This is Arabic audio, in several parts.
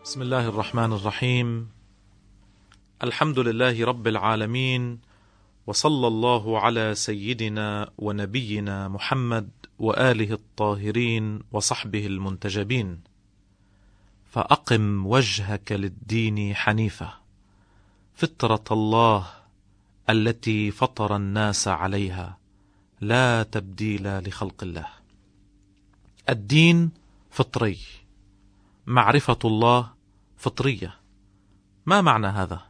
بسم الله الرحمن الرحيم. الحمد لله رب العالمين، وصلى الله على سيدنا ونبينا محمد وآله الطاهرين وصحبه المنتجبين. فأقم وجهك للدين حنيفة، فطرة الله التي فطر الناس عليها، لا تبديل لخلق الله. الدين فطري، معرفة الله فطرية. ما معنى هذا؟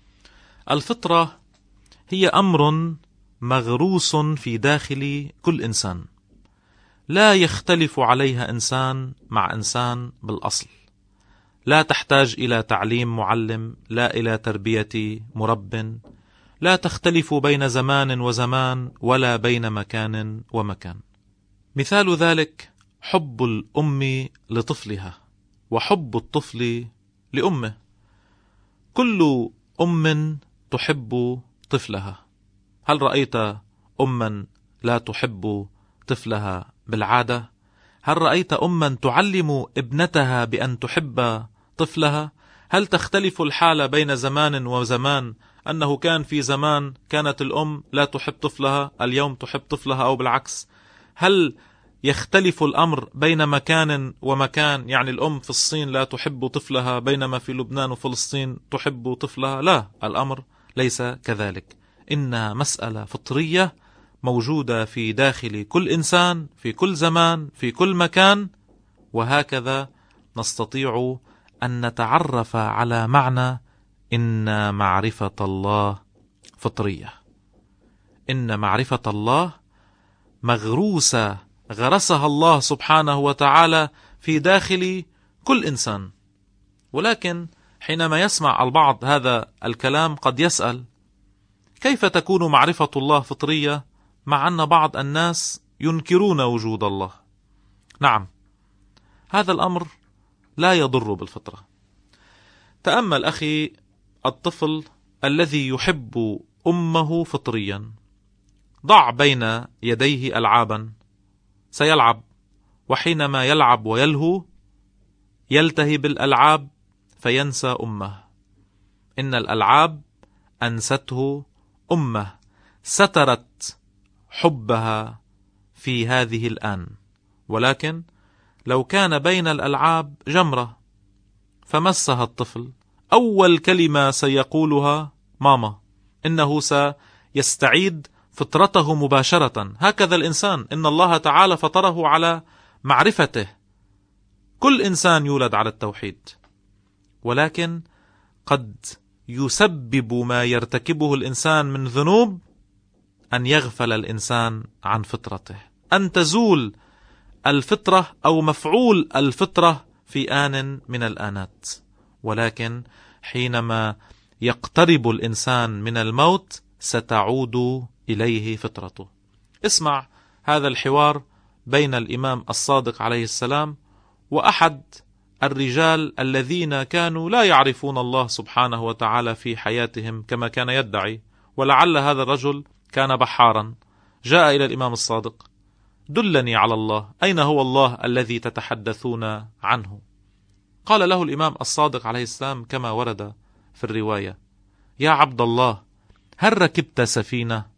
الفطرة هي أمر مغروس في داخل كل إنسان، لا يختلف عليها إنسان مع إنسان بالأصل، لا تحتاج إلى تعليم معلم، لا إلى تربية مرب، لا تختلف بين زمان وزمان ولا بين مكان ومكان. مثال ذلك حب الأم لطفلها وحب الطفل لأمه. كل أم تحب طفلها. هل رأيت أما لا تحب طفلها بالعادة؟ هل رأيت أما تعلم ابنتها بأن تحب طفلها؟ هل تختلف الحالة بين زمان وزمان، أنه كان في زمان كانت الأم لا تحب طفلها، اليوم تحب طفلها، أو بالعكس؟ هل يختلف الأمر بين مكان ومكان؟ يعني الأم في الصين لا تحب طفلها بينما في لبنان وفلسطين تحب طفلها؟ لا، الأمر ليس كذلك. إنها مسألة فطرية موجودة في داخل كل إنسان في كل زمان في كل مكان. وهكذا نستطيع أن نتعرف على معنى إن معرفة الله فطرية. إن معرفة الله مغروسة، غرسها الله سبحانه وتعالى في داخل كل إنسان. ولكن حينما يسمع البعض هذا الكلام قد يسأل: كيف تكون معرفة الله فطرية مع أن بعض الناس ينكرون وجود الله؟ نعم، هذا الأمر لا يضر بالفطرة. تأمل أخي الطفل الذي يحب أمه فطريا، ضع بين يديه ألعابا سيلعب، وحينما يلعب ويلهو يلتهي بالألعاب فينسى أمه. إن الألعاب أنسته أمه، سترت حبها في هذه الآن. ولكن لو كان بين الألعاب جمرة فمسها الطفل، أول كلمة سيقولها ماما، إنه سيستعيد فطرته مباشرة. هكذا الإنسان، إن الله تعالى فطره على معرفته. كل إنسان يولد على التوحيد، ولكن قد يسبب ما يرتكبه الإنسان من ذنوب أن يغفل الإنسان عن فطرته، أن تزول الفطرة أو مفعول الفطرة في آن من الآنات. ولكن حينما يقترب الإنسان من الموت ستعود إليه فطرته. اسمع هذا الحوار بين الإمام الصادق عليه السلام وأحد الرجال الذين كانوا لا يعرفون الله سبحانه وتعالى في حياتهم كما كان يدعي، ولعل هذا الرجل كان بحارا. جاء إلى الإمام الصادق: دلني على الله، أين هو الله الذي تتحدثون عنه؟ قال له الإمام الصادق عليه السلام كما ورد في الرواية: يا عبد الله، هل ركبت سفينة؟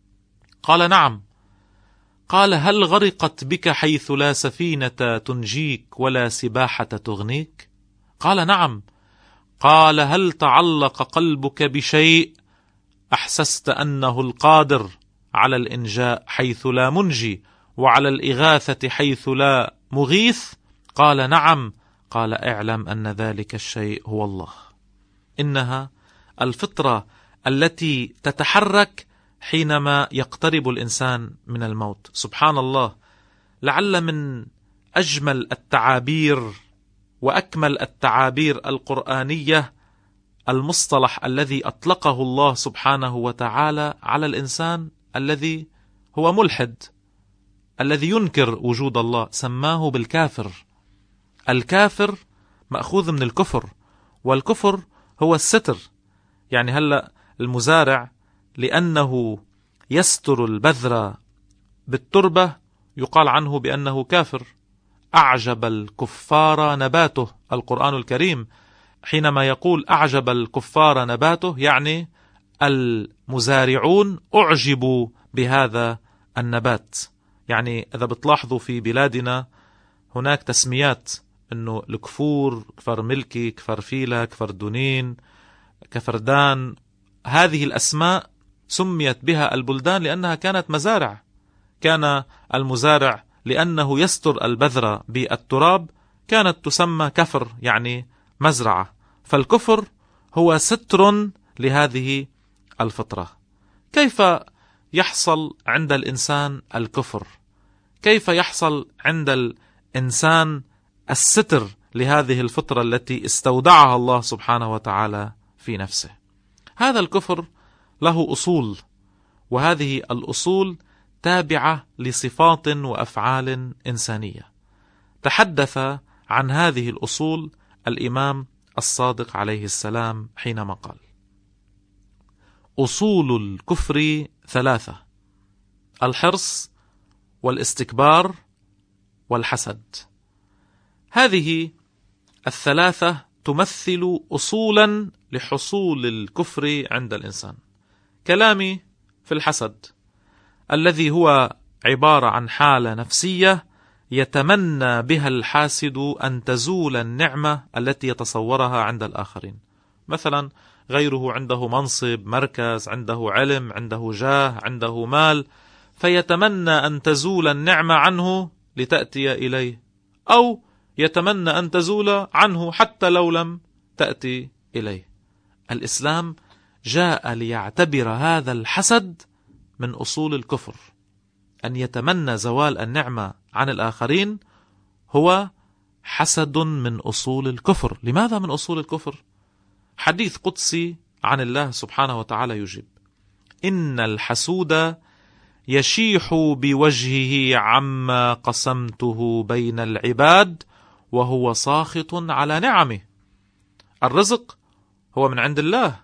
قال: نعم. قال: هل غرقت بك حيث لا سفينة تنجيك ولا سباحة تغنيك؟ قال: نعم. قال: هل تعلق قلبك بشيء أحسست أنه القادر على الإنجاء حيث لا منجي وعلى الإغاثة حيث لا مغيث؟ قال: نعم. قال: اعلم أن ذلك الشيء هو الله. إنها الفطرة التي تتحرك حينما يقترب الإنسان من الموت. سبحان الله، لعل من أجمل التعابير وأكمل التعابير القرآنية المصطلح الذي أطلقه الله سبحانه وتعالى على الإنسان الذي هو ملحد، الذي ينكر وجود الله، سماه بالكافر. الكافر مأخوذ من الكفر، والكفر هو الستر. يعني هلأ المزارع لأنه يستر البذرة بالتربة يقال عنه بأنه كافر. أعجب الكفار نباته، القرآن الكريم حينما يقول أعجب الكفار نباته، يعني المزارعون أعجبوا بهذا النبات. يعني إذا بتلاحظوا في بلادنا هناك تسميات، إنه الكفور، كفر ملكي، كفر فيلة، كفر دونين، كفردان. هذه الأسماء سميت بها البلدان لأنها كانت مزارع. كان المزارع لأنه يستر البذرة بالتراب كانت تسمى كفر، يعني مزرعة. فالكفر هو ستر لهذه الفطرة. كيف يحصل عند الإنسان الكفر؟ كيف يحصل عند الإنسان الستر لهذه الفطرة التي استودعها الله سبحانه وتعالى في نفسه؟ هذا الكفر له أصول، وهذه الأصول تابعة لصفات وأفعال إنسانية. تحدث عن هذه الأصول الإمام الصادق عليه السلام حينما قال: أصول الكفر 3: الحرص والاستكبار والحسد. هذه الثلاثة تمثل أصولا لحصول الكفر عند الإنسان. كلامي في الحسد، الذي هو عبارة عن حالة نفسية يتمنى بها الحاسد أن تزول النعمة التي يتصورها عند الآخرين. مثلا غيره عنده منصب، مركز، عنده علم، عنده جاه، عنده مال، فيتمنى أن تزول النعمة عنه لتأتي إليه، أو يتمنى أن تزول عنه حتى لو لم تأتي إليه. الإسلام جاء ليعتبر هذا الحسد من أصول الكفر. أن يتمنى زوال النعمة عن الآخرين هو حسد من أصول الكفر. لماذا من أصول الكفر؟ حديث قدسي عن الله سبحانه وتعالى يجيب: إن الحسود يشيح بوجهه عما قسمته بين العباد وهو ساخط على نعمه. الرزق هو من عند الله.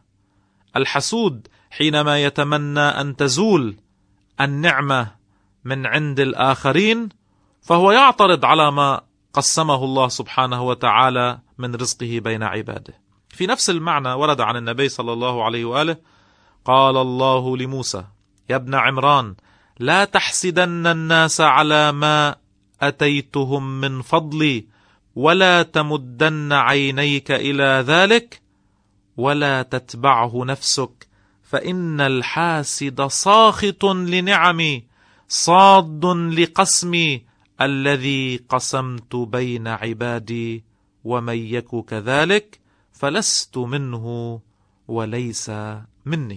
الحسود حينما يتمنى أن تزول النعمة من عند الآخرين فهو يعترض على ما قسمه الله سبحانه وتعالى من رزقه بين عباده. في نفس المعنى ورد عن النبي صلى الله عليه وآله: قال الله لموسى: يا ابن عمران، لا تحسدن الناس على ما أتيتهم من فضلي، ولا تمدن عينيك إلى ذلك، ولا تتبعه نفسك، فإن الحاسد ساخط لنعمي صاد لقسمي الذي قسمت بين عبادي، ومن يك كذلك فلست منه وليس مني.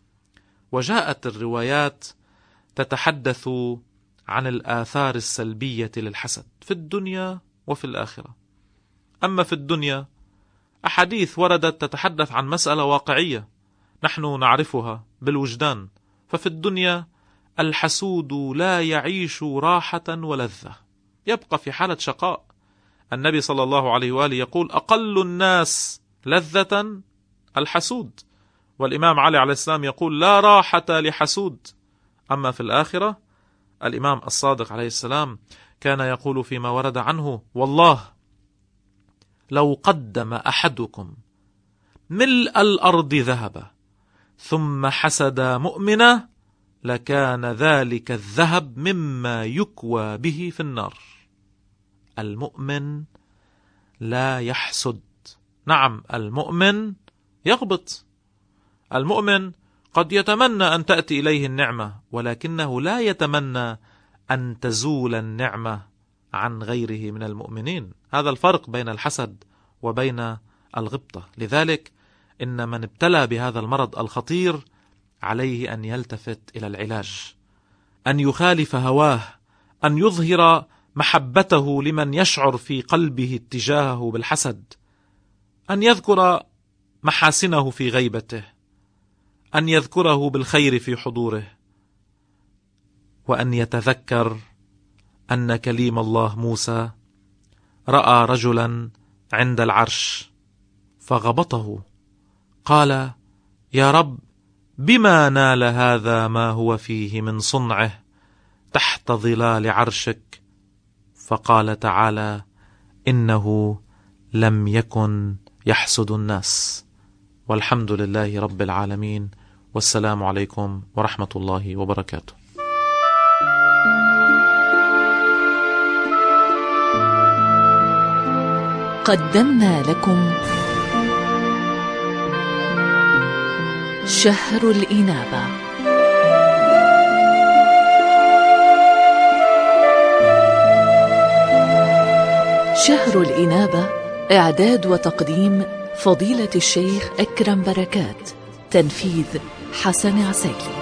وجاءت الروايات تتحدث عن الآثار السلبية للحسد في الدنيا وفي الآخرة. أما في الدنيا أحاديث وردت تتحدث عن مسألة واقعية نحن نعرفها بالوجدان. ففي الدنيا الحسود لا يعيش راحة ولذة، يبقى في حالة شقاء. النبي صلى الله عليه وآله يقول: أقل الناس لذة الحسود. والإمام علي عليه السلام يقول: لا راحة لحسود. أما في الآخرة الإمام الصادق عليه السلام كان يقول فيما ورد عنه: والله لو قدم أحدكم ملء الأرض ذهبا ثم حسد مؤمنا لكان ذلك الذهب مما يكوى به في النار. المؤمن لا يحسد. نعم، المؤمن يغبط. المؤمن قد يتمنى أن تأتي إليه النعمة، ولكنه لا يتمنى أن تزول النعمة عن غيره من المؤمنين. هذا الفرق بين الحسد وبين الغبطة. لذلك إن من ابتلى بهذا المرض الخطير عليه أن يلتفت إلى العلاج، أن يخالف هواه، أن يظهر محبته لمن يشعر في قلبه اتجاهه بالحسد، أن يذكر محاسنه في غيبته، أن يذكره بالخير في حضوره، وأن يتذكر أن كليم الله موسى رأى رجلا عند العرش فغبطه، قال: يا رب، بما نال هذا ما هو فيه من صنعه تحت ظلال عرشك؟ فقال تعالى: إنه لم يكن يحسد الناس. والحمد لله رب العالمين، والسلام عليكم ورحمة الله وبركاته. قدمنا لكم شهر الإنابة. شهر الإنابة، إعداد وتقديم فضيلة الشيخ أكرم بركات، تنفيذ حسن عسيلي.